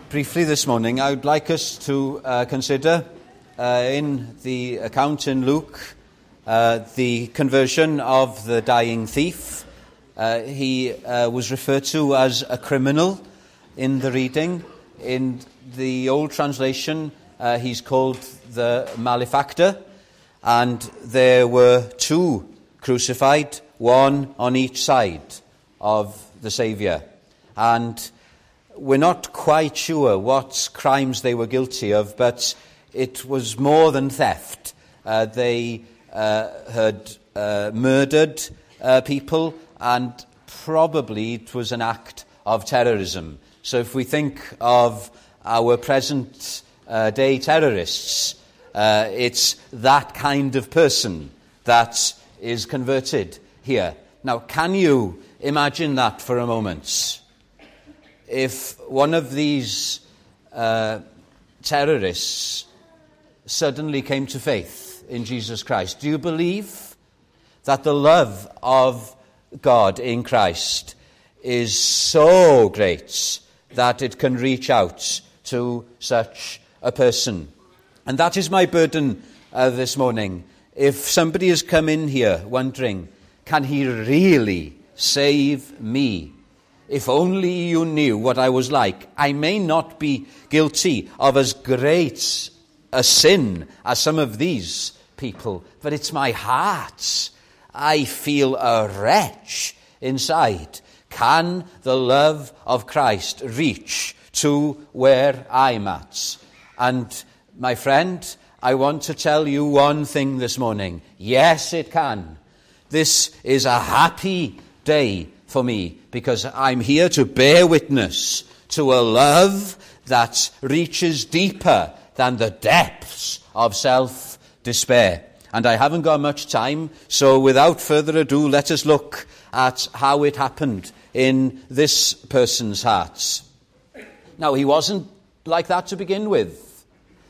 Briefly this morning, I would like us to consider in the account in Luke the conversion of the dying thief. He was referred to as a criminal in the reading. In the old translation, he's called the malefactor, and there were two crucified, one on each side of the Saviour. And we're not quite sure what crimes they were guilty of, but it was more than theft. They had murdered people, and probably it was an act of terrorism. So if we think of our present day terrorists, it's that kind of person that is converted here. Now, can you imagine that for a moment? If one of these terrorists suddenly came to faith in Jesus Christ, do you believe that the love of God in Christ is so great that it can reach out to such a person? And that is my burden this morning. If somebody has come in here wondering, can he really save me? If only you knew what I was like. I may not be guilty of as great a sin as some of these people, but it's my heart. I feel a wretch inside. Can the love of Christ reach to where I'm at? And my friend, I want to tell you one thing this morning. Yes, it can. This is a happy day for me, because I'm here to bear witness to a love that reaches deeper than the depths of self-despair. And I haven't got much time, so without further ado, let us look at how it happened in this person's hearts. Now, he wasn't like that to begin with.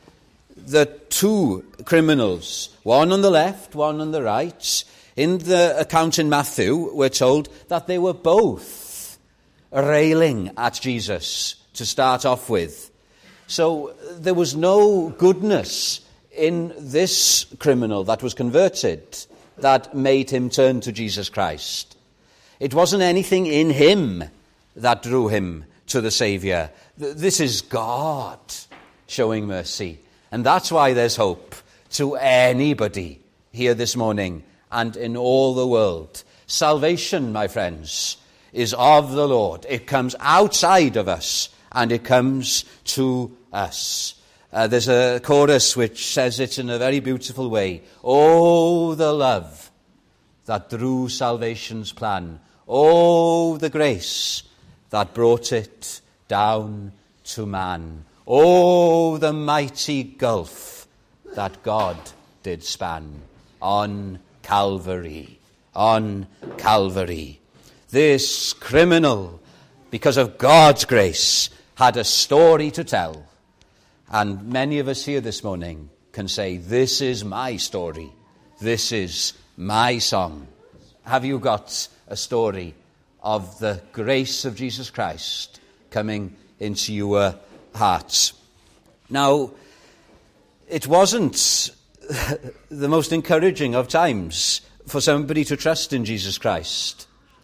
The two criminals, one on the left, one on the right, in the account in Matthew, we're told that they were both railing at Jesus to start off with. So there was no goodness in this criminal that was converted that made him turn to Jesus Christ. It wasn't anything in him that drew him to the Saviour. This is God showing mercy. And that's why there's hope to anybody here this morning and in all the world. Salvation, my friends, is of the Lord. It comes outside of us, and it comes to us. There's a chorus which says it in a very beautiful way. Oh, the love that drew salvation's plan. Oh, the grace that brought it down to man. Oh, the mighty gulf that God did span on Calvary, on Calvary. This criminal, because of God's grace, had a story to tell. And many of us here this morning can say, this is my story. This is my song. Have you got a story of the grace of Jesus Christ coming into your hearts? Now, it wasn't the most encouraging of times for somebody to trust in Jesus Christ.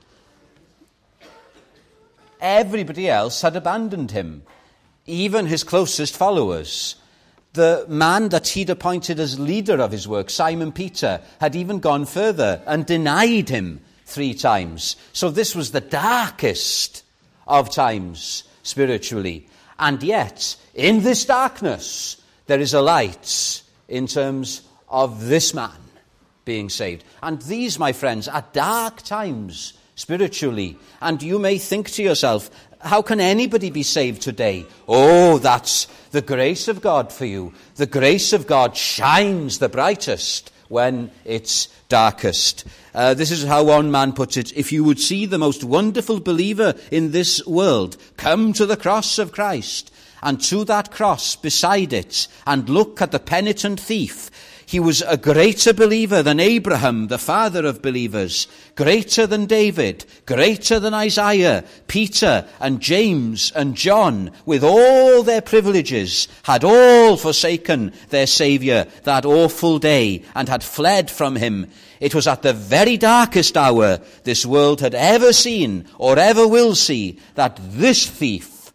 Everybody else had abandoned him, even his closest followers. The man that he'd appointed as leader of his work, Simon Peter, had even gone further and denied him 3 times. So this was the darkest of times spiritually. And yet, in this darkness, there is a light in terms of this man being saved. And these, my friends, are dark times spiritually. And you may think to yourself, how can anybody be saved today? Oh, that's the grace of God for you. The grace of God shines the brightest when it's darkest. This is how one man puts it. If you would see the most wonderful believer in this world, come to the cross of Christ, and to that cross beside it, and look at the penitent thief. He was a greater believer than Abraham, the father of believers, greater than David, greater than Isaiah, Peter and James and John, with all their privileges, had all forsaken their Saviour that awful day and had fled from him. It was at the very darkest hour this world had ever seen or ever will see that this thief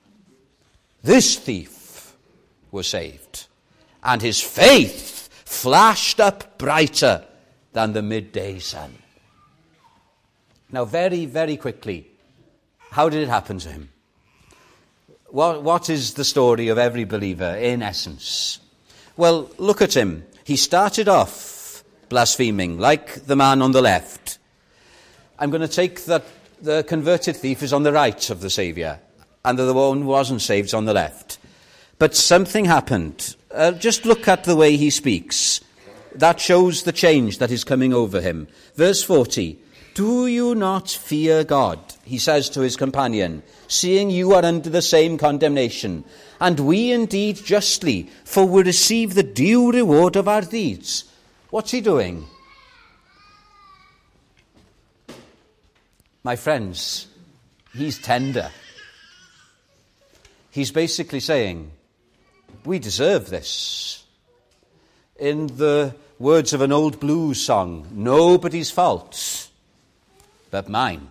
was saved. And his faith flashed up brighter than the midday sun. Now, very, very quickly, how did it happen to him? What is the story of every believer in essence? Well, look at him. He started off blaspheming, like the man on the left. I'm going to take that the converted thief is on the right of the Saviour, and the one who wasn't saved is on the left. But something happened. Just look at the way he speaks. That shows the change that is coming over him. Verse 40, "Do you not fear God?" he says to his companion, "seeing you are under the same condemnation. And we indeed justly, for we receive the due reward of our deeds." What's he doing? My friends, he's tender. He's basically saying, we deserve this. In the words of an old blues song, nobody's fault but mine.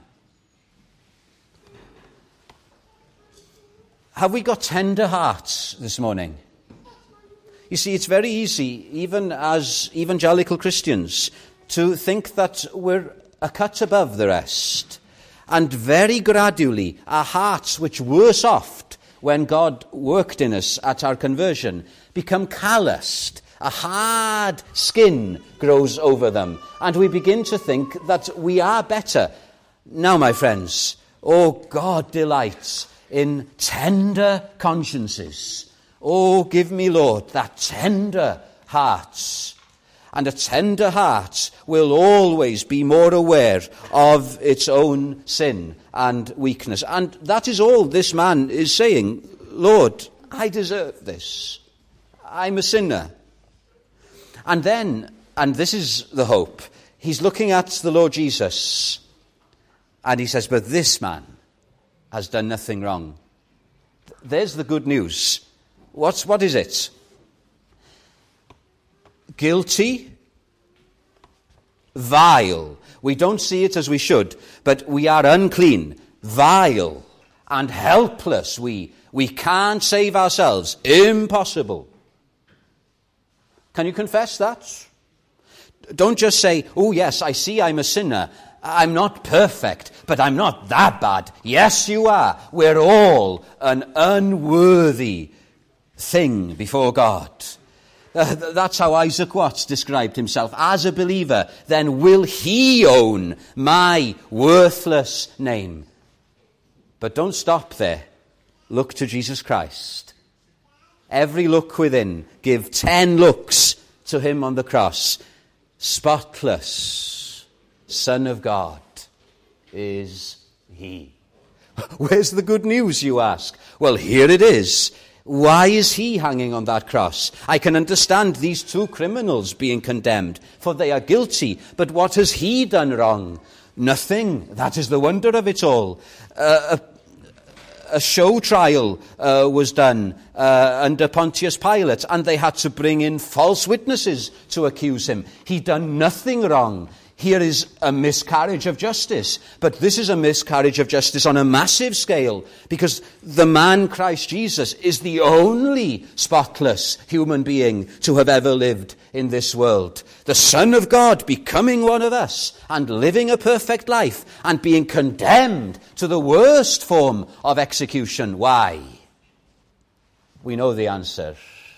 Have we got tender hearts this morning? You see, it's very easy, even as evangelical Christians, to think that we're a cut above the rest. And very gradually, our hearts, which were soft when God worked in us at our conversion, become calloused. A hard skin grows over them, and we begin to think that we are better. Now, my friends, God delights in tender consciences. Give me, Lord, that tender heart. And a tender heart will always be more aware of its own sin and weakness. And that is all this man is saying. Lord, I deserve this. I'm a sinner. And then, and this is the hope, he's looking at the Lord Jesus, and he says, but this man has done nothing wrong. There's the good news. What is it? Guilty, vile. We don't see it as we should, but we are unclean, vile, and helpless. We can't save ourselves. Impossible. Can you confess that? Don't just say, oh yes, I see I'm a sinner. I'm not perfect, but I'm not that bad. Yes, you are. We're all an unworthy thing before God. That's how Isaac Watts described himself. As a believer, then will he own my worthless name. But don't stop there. Look to Jesus Christ. Every look within, give 10 looks to him on the cross. Spotless Son of God is he. Where's the good news, you ask? Well, here it is. Why is he hanging on that cross? I can understand these two criminals being condemned, for they are guilty. But what has he done wrong? Nothing. That is the wonder of it all. A show trial was done under Pontius Pilate, and they had to bring in false witnesses to accuse him. He'd done nothing wrong. Here is a miscarriage of justice, but this is a miscarriage of justice on a massive scale, because the man Christ Jesus is the only spotless human being to have ever lived in this world. The Son of God becoming one of us and living a perfect life and being condemned to the worst form of execution. Why? We know the answer.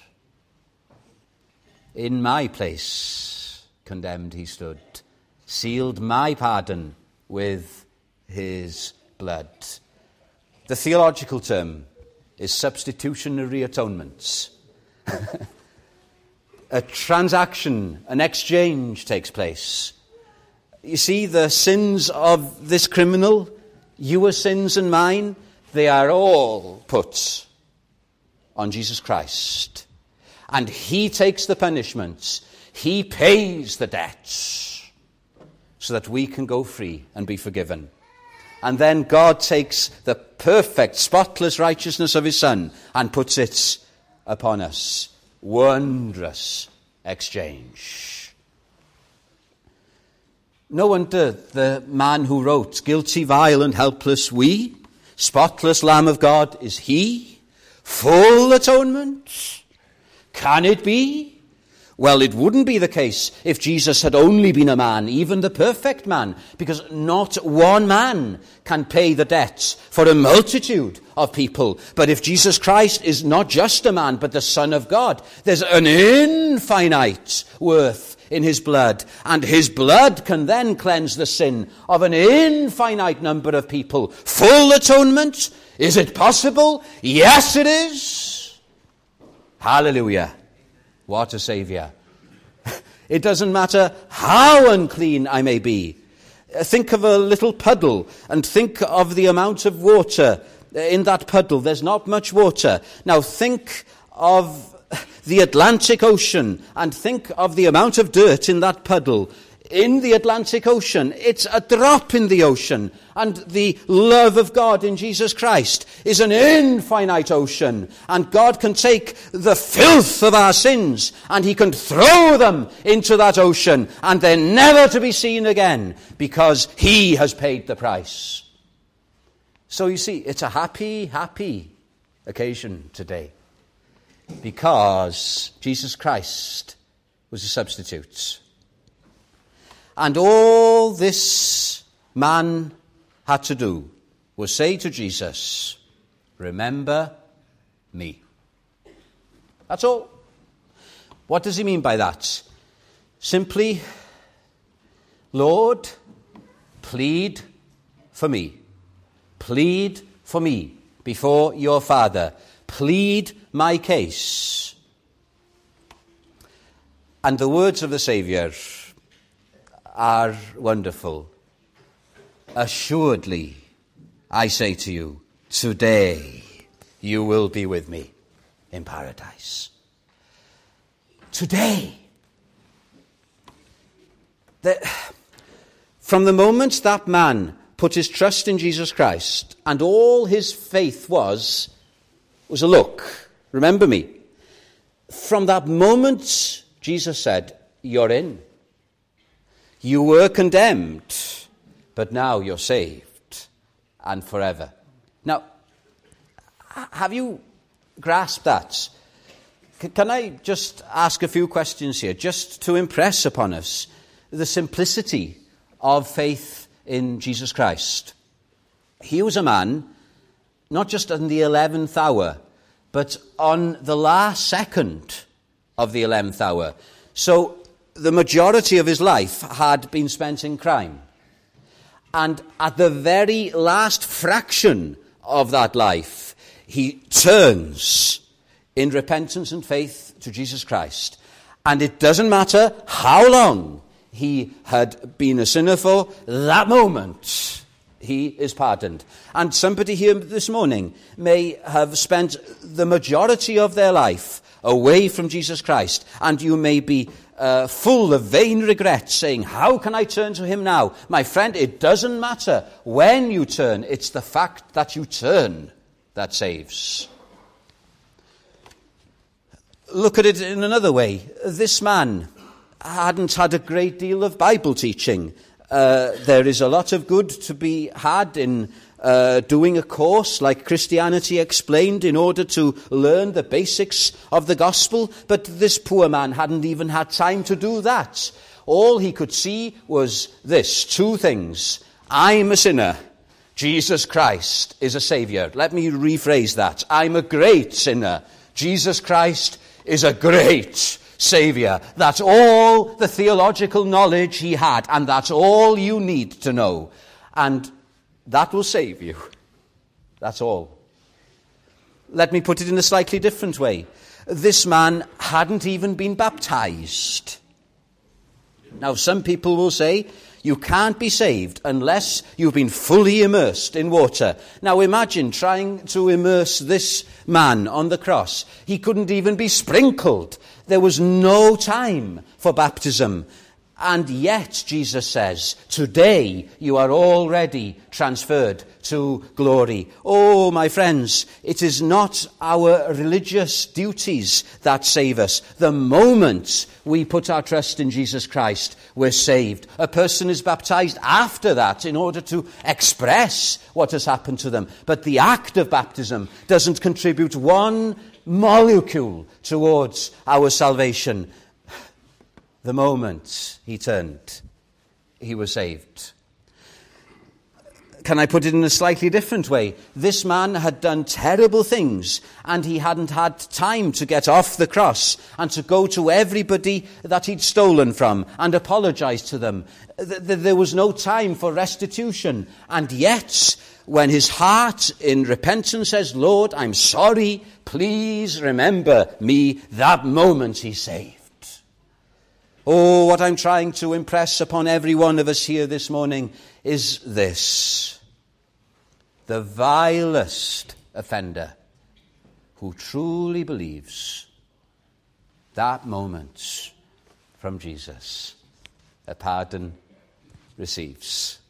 In my place, condemned he stood, sealed my pardon with his blood. The theological term is substitutionary atonement. A transaction, an exchange takes place. You see, the sins of this criminal, your sins and mine, they are all put on Jesus Christ. And he takes the punishments. He pays the debts so that we can go free and be forgiven. And then God takes the perfect, spotless righteousness of his Son and puts it upon us. Wondrous exchange. No wonder the man who wrote, "Guilty, vile, and helpless we, spotless Lamb of God is he, full atonement. Can it be?" Well, it wouldn't be the case if Jesus had only been a man, even the perfect man, because not one man can pay the debts for a multitude of people. But if Jesus Christ is not just a man, but the Son of God, there's an infinite worth in his blood, and his blood can then cleanse the sin of an infinite number of people. Full atonement? Is it possible? Yes, it is. Hallelujah. What a Saviour. It doesn't matter how unclean I may be. Think of a little puddle and think of the amount of water in that puddle. There's not much water. Now think of the Atlantic Ocean and think of the amount of dirt in that puddle. In the Atlantic Ocean, it's a drop in the ocean. And the love of God in Jesus Christ is an infinite ocean. And God can take the filth of our sins and he can throw them into that ocean and they're never to be seen again because he has paid the price. So you see, it's a happy, happy occasion today because Jesus Christ was a substitute. And all this man had to do was say to Jesus, "Remember me." That's all. What does he mean by that? Simply, "Lord, plead for me. Plead for me before your Father. Plead my case." And the words of the Saviour are wonderful. "Assuredly, I say to you, today you will be with me in paradise." Today. From the moment that man put his trust in Jesus Christ and all his faith was a look, remember me. From that moment, Jesus said, "You're in. You were condemned, but now you're saved and forever." Now, have you grasped that? Can I just ask a few questions here, just to impress upon us the simplicity of faith in Jesus Christ? He was a man, not just in the 11th hour, but on the last second of the 11th hour. So the majority of his life had been spent in crime. And at the very last fraction of that life, he turns in repentance and faith to Jesus Christ. And it doesn't matter how long he had been a sinner for, that moment he is pardoned. And somebody here this morning may have spent the majority of their life away from Jesus Christ, and you may be full of vain regret, saying, "How can I turn to him now?" My friend, it doesn't matter when you turn. It's the fact that you turn that saves. Look at it in another way. This man hadn't had a great deal of Bible teaching. There is a lot of good to be had in doing a course like Christianity Explained in order to learn the basics of the gospel, but this poor man hadn't even had time to do that. All he could see was this, two things. I'm a sinner. Jesus Christ is a Saviour. Let me rephrase that. I'm a great sinner. Jesus Christ is a great Saviour. That's all the theological knowledge he had, and that's all you need to know. And that will save you. That's all. Let me put it in a slightly different way. This man hadn't even been baptized. Now, some people will say, you can't be saved unless you've been fully immersed in water. Now, imagine trying to immerse this man on the cross. He couldn't even be sprinkled. There was no time for baptism. And yet, Jesus says, today you are already transferred to glory. Oh, my friends, it is not our religious duties that save us. The moment we put our trust in Jesus Christ, we're saved. A person is baptized after that in order to express what has happened to them. But the act of baptism doesn't contribute one molecule towards our salvation. The moment he turned, he was saved. Can I put it in a slightly different way? This man had done terrible things, and he hadn't had time to get off the cross and to go to everybody that he'd stolen from and apologize to them. There was no time for restitution. And yet, when his heart in repentance says, Lord, I'm sorry, please remember me, that moment he's saved. Oh, what I'm trying to impress upon every one of us here this morning is this. The vilest offender who truly believes that moment from Jesus, a pardon receives.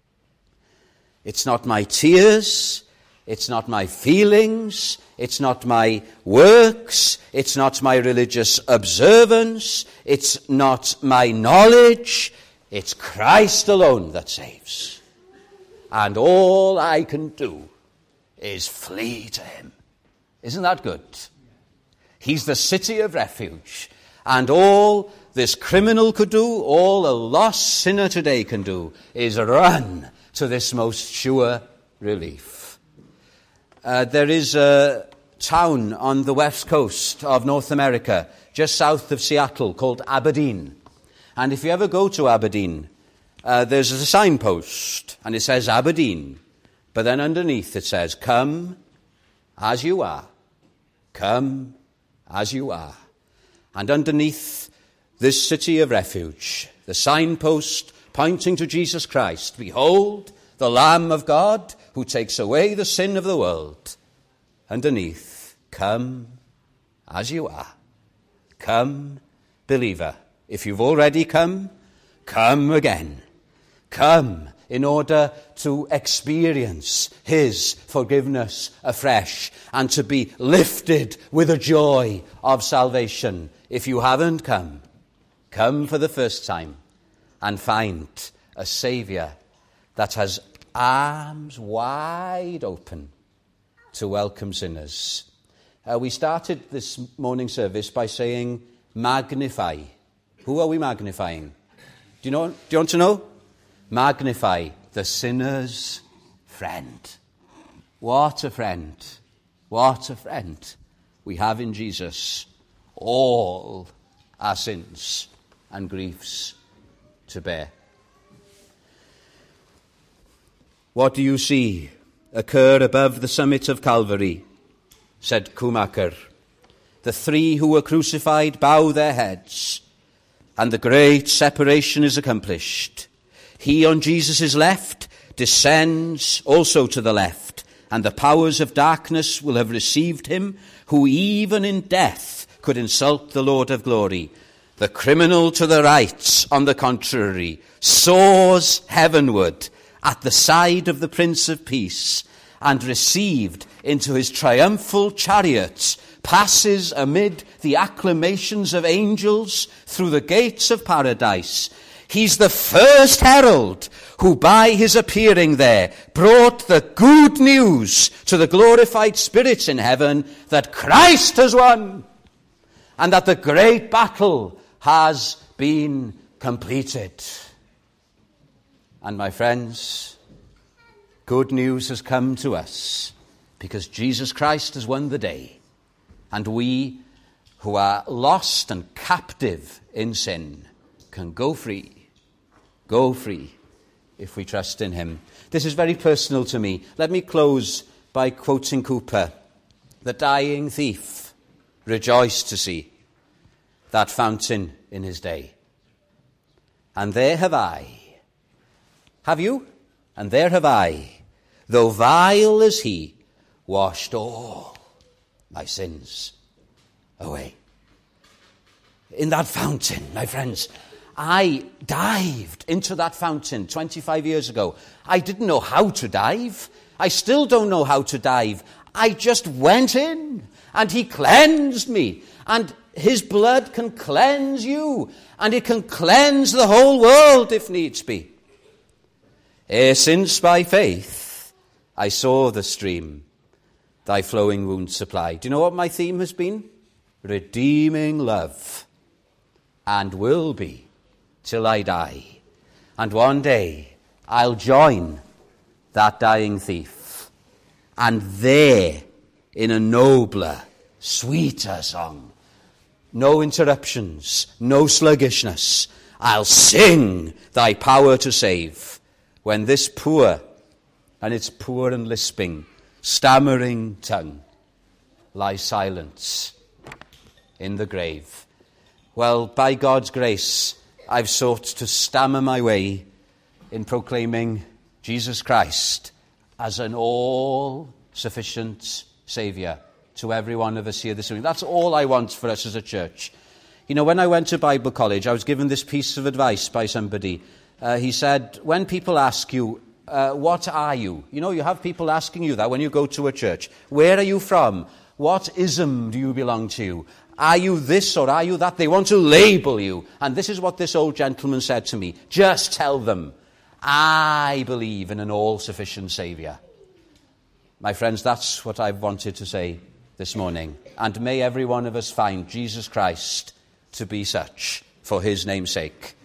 It's not my tears, it's not my feelings, it's not my works, it's not my religious observance, it's not my knowledge, it's Christ alone that saves. And all I can do is flee to him. Isn't that good? He's the city of refuge. And all this criminal could do, all a lost sinner today can do, is run to this most sure relief. There is a town on the west coast of North America, just south of Seattle, called Aberdeen. And if you ever go to Aberdeen, there's a signpost, and it says Aberdeen. But then underneath it says, come as you are. Come as you are. And underneath this city of refuge, the signpost pointing to Jesus Christ, behold, the Lamb of God who takes away the sin of the world. Underneath, come as you are. Come, believer. If you've already come, come again. Come in order to experience his forgiveness afresh and to be lifted with the joy of salvation. If you haven't come, come for the first time and find a Saviour that has arms wide open to welcome sinners. We started this morning service by saying, magnify. Who are we magnifying? Do you want to know? Magnify the sinner's friend. What a friend. What a friend we have in Jesus. All our sins and griefs to bear. What do you see occur above the summit of Calvary? Said Schumacher. The three who were crucified bow their heads, and the great separation is accomplished. He on Jesus' left descends also to the left, and the powers of darkness will have received him, who even in death could insult the Lord of glory. The criminal to the right, on the contrary, soars heavenward at the side of the Prince of Peace, and received into his triumphal chariot, passes amid the acclamations of angels through the gates of paradise. He's the first herald who by his appearing there brought the good news to the glorified spirits in heaven that Christ has won and that the great battle has been completed. And my friends, good news has come to us because Jesus Christ has won the day. And we who are lost and captive in sin can go free if we trust in him. This is very personal to me. Let me close by quoting Cooper. The dying thief rejoiced to see that fountain in his day. and there have I. Have you? And there have I, though vile as he, washed all my sins away. In that fountain, my friends, I dived into that fountain 25 years ago. I didn't know how to dive. I still don't know how to dive. I just went in, and he cleansed me. And his blood can cleanse you, and it can cleanse the whole world if needs be. Since by faith I saw the stream, thy flowing wounds supply. Do you know what my theme has been? Redeeming love, and will be till I die. And one day I'll join that dying thief, and there, in a nobler, sweeter song, no interruptions, no sluggishness, I'll sing thy power to save. When this poor, and it's poor and lisping, stammering tongue lies silent in the grave. Well, by God's grace, I've sought to stammer my way in proclaiming Jesus Christ as an all-sufficient Saviour to every one of us here this evening. That's all I want for us as a church. You know, when I went to Bible college, I was given this piece of advice by somebody. He said, when people ask you, what are you? You know, you have people asking you that when you go to a church. Where are you from? What ism do you belong to? Are you this or are you that? They want to label you. And this is what this old gentleman said to me. Just tell them, I believe in an all-sufficient Saviour. My friends, that's what I've wanted to say this morning. And may every one of us find Jesus Christ to be such for his name's sake.